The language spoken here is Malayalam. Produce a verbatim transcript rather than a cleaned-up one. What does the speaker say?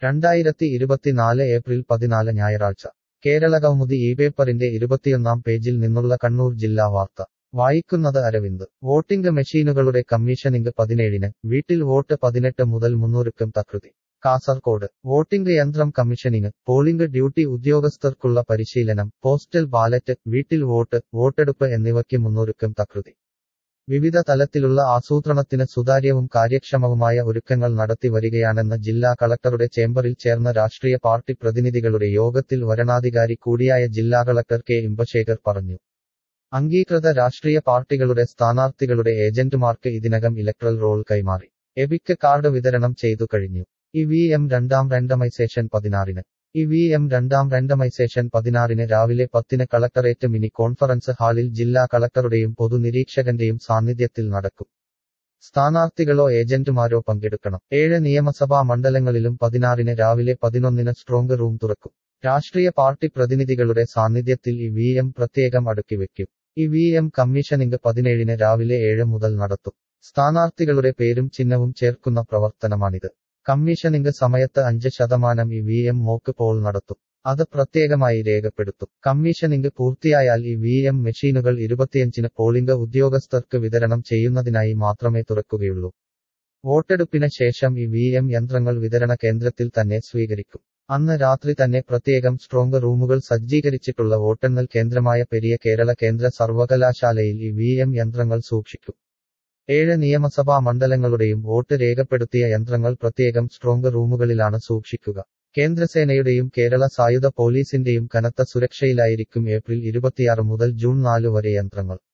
രണ്ടായിരത്തി ഇരുപത്തിനാല് ഏപ്രിൽ പതിനാല് ഞായറാഴ്ച കേരളകൗമുദി ഈ പേപ്പറിന്റെ ഇരുപത്തിയൊന്നാം പേജിൽ നിന്നുള്ള കണ്ണൂർ ജില്ലാ വാർത്ത വായിക്കുന്നത് അരവിന്ദ് വോട്ടിംഗ് മെഷീനുകളുടെ കമ്മീഷനിംഗ് പതിനേഴിന് വീട്ടിൽ വോട്ട് പതിനെട്ട് മുതൽ മുന്നൂറുക്കും തകൃതി കാസർകോട് വോട്ടിംഗ് യന്ത്രം കമ്മീഷനിംഗ് പോളിംഗ് ഡ്യൂട്ടി ഉദ്യോഗസ്ഥർക്കുള്ള പരിശീലനം പോസ്റ്റൽ ബാലറ്റ് വീട്ടിൽ വോട്ട് വോട്ടെടുപ്പ് എന്നിവയ്ക്ക് മുന്നൂറുക്കും തകൃതി വിവിധ തലത്തിലുള്ള ആസൂത്രണത്തിന് സുതാര്യവും കാര്യക്ഷമവുമായ ഒരുക്കങ്ങൾ നടത്തി വരികയാണെന്ന് ജില്ലാ കളക്ടറുടെ ചേംബറിൽ ചേർന്ന രാഷ്ട്രീയ പാർട്ടി പ്രതിനിധികളുടെ യോഗത്തിൽ വരണാധികാരി കൂടിയായ ജില്ലാ കളക്ടർ കെ ഇമ്പശേഖർ പറഞ്ഞു. അംഗീകൃത രാഷ്ട്രീയ പാർട്ടികളുടെ സ്ഥാനാർത്ഥികളുടെ ഏജന്റുമാർക്ക് ഇതിനകം ഇലക്ട്രൽ റോൾ കൈമാറി എപിക് കാർഡ് വിതരണം ചെയ്തു കഴിഞ്ഞു. ഇ വി എം രണ്ടാം റാൻഡമൈസേഷൻ പതിനാറിന് ഇ വി എം രണ്ടാം റാൻഡമൈസേഷൻ പതിനാറിന് രാവിലെ പത്തിന് കളക്ടറേറ്റ് മിനി കോൺഫറൻസ് ഹാളിൽ ജില്ലാ കളക്ടറുടെയും പൊതുനിരീക്ഷകന്റെയും സാന്നിധ്യത്തിൽ നടക്കും. സ്ഥാനാർത്ഥികളോ ഏജന്റുമാരോ പങ്കെടുക്കണം. ഏഴ് നിയമസഭാ മണ്ഡലങ്ങളിലും പതിനാറിന് രാവിലെ പതിനൊന്നിന് സ്ട്രോങ് റൂം തുറക്കും. രാഷ്ട്രീയ പാർട്ടി പ്രതിനിധികളുടെ സാന്നിധ്യത്തിൽ ഇ വി എം പ്രത്യേകം അടുക്കിവെക്കും. ഇ വി എം കമ്മീഷനിംഗ് പതിനേഴിന് രാവിലെ ഏഴ് മുതൽ നടത്തും. സ്ഥാനാർത്ഥികളുടെ പേരും ചിഹ്നവും ചേർക്കുന്ന പ്രവർത്തനമാണിത്. കമ്മീഷനിംഗ് സമയത്ത് അഞ്ച് ശതമാനം E V M mock poll നടത്തും. അത് പ്രത്യേകമായി രേഖപ്പെടുത്തും. കമ്മീഷനിംഗ് പൂർത്തിയായാൽ ഇ വി എം മെഷീനുകൾ ഇരുപത്തിയഞ്ചിന് പോളിംഗ് ഉദ്യോഗസ്ഥർക്ക് വിതരണം ചെയ്യുന്നതിനായി മാത്രമേ തുറക്കുകയുള്ളൂ. വോട്ടെടുപ്പിന് ശേഷം ഇ വി എം യന്ത്രങ്ങൾ വിതരണ കേന്ദ്രത്തിൽ തന്നെ സ്വീകരിക്കും. അന്ന് രാത്രി തന്നെ പ്രത്യേകം സ്ട്രോങ് റൂമുകൾ സജ്ജീകരിച്ചിട്ടുള്ള വോട്ടെണ്ണൽ കേന്ദ്രമായ പെരിയ കേരള കേന്ദ്ര സർവകലാശാലയിൽ ഇ വി എം യന്ത്രങ്ങൾ സൂക്ഷിക്കും. ഏഴ് നിയമസഭാ മണ്ഡലങ്ങളുടെയും വോട്ട് രേഖപ്പെടുത്തിയ യന്ത്രങ്ങൾ പ്രത്യേകം സ്ട്രോങ് റൂമുകളിലാണ് സൂക്ഷിക്കുക. കേന്ദ്രസേനയുടെയും കേരള സായുധ പോലീസിന്റെയും കനത്ത സുരക്ഷയിലായിരിക്കും ഏപ്രിൽ ഇരുപത്തിയാറ് മുതൽ ജൂൺ നാല് വരെ യന്ത്രങ്ങൾ.